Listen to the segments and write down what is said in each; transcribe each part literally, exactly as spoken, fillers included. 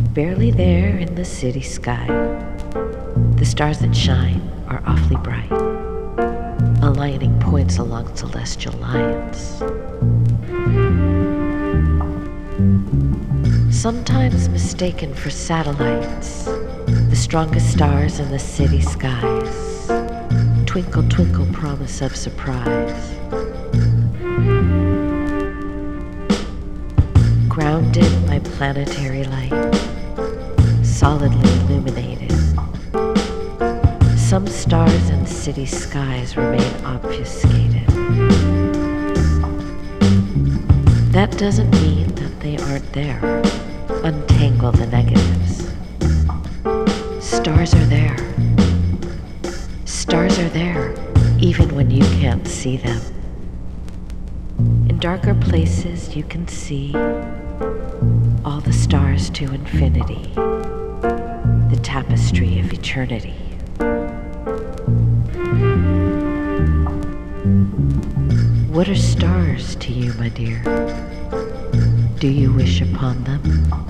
Barely there in the city sky, the stars that shine are awfully bright, aligning points along celestial lines. Sometimes mistaken for satellites, the strongest stars in the city skies twinkle, twinkle, promise of surprise. Grounded by planetary light, solidly illuminated, some stars in city skies remain obfuscated. That doesn't mean that they aren't there. Untangle the negatives. Stars are there. Stars are there, even when you can't see them. In darker places you can see all the stars to infinity, the tapestry of eternity. What are stars to you, my dear? Do you wish upon them?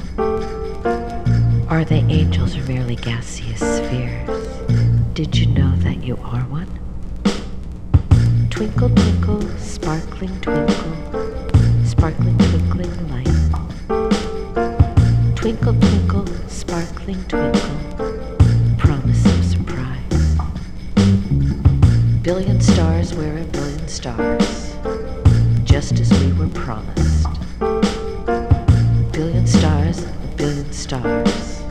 Are they angels or merely gaseous spheres? Did you know that you are one? Twinkle, twinkle, sparkling twinkle, sparkling twinkling light. Twinkle, twinkle, sparkling twinkle, promise of surprise. Billion stars wear a billion stars, just as we were promised. Billion stars, a billion stars.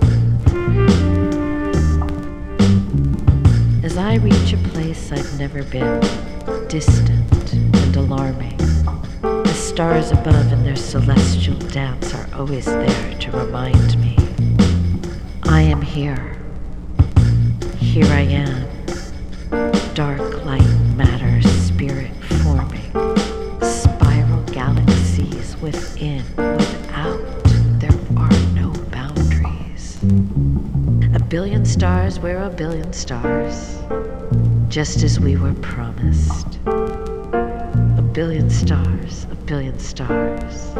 As I reach a place I've never been, distant and alarming, the stars above in their celestial dance are always there to remind me. I am here. Here I am. Dark light, matter, spirit forming. Spiral galaxies within, without. There are no boundaries. A billion stars wear a billion stars, just as we were promised. A billion stars, a billion stars.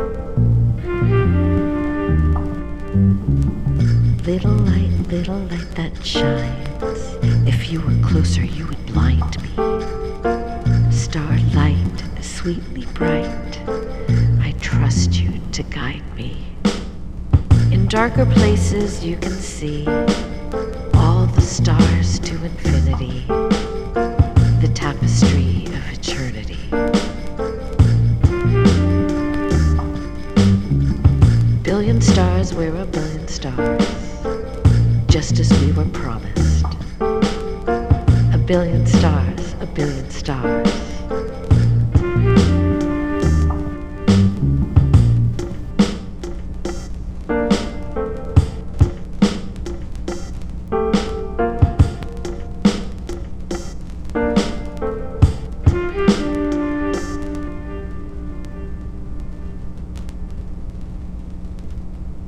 Little light, little light that shines. If you were closer, you would blind me. Starlight, sweetly bright, I trust you to guide me. In darker places you can see all the stars to infinity, the tapestry of eternity. Billion stars wear a billion stars, just as we were promised. A billion stars, a billion stars.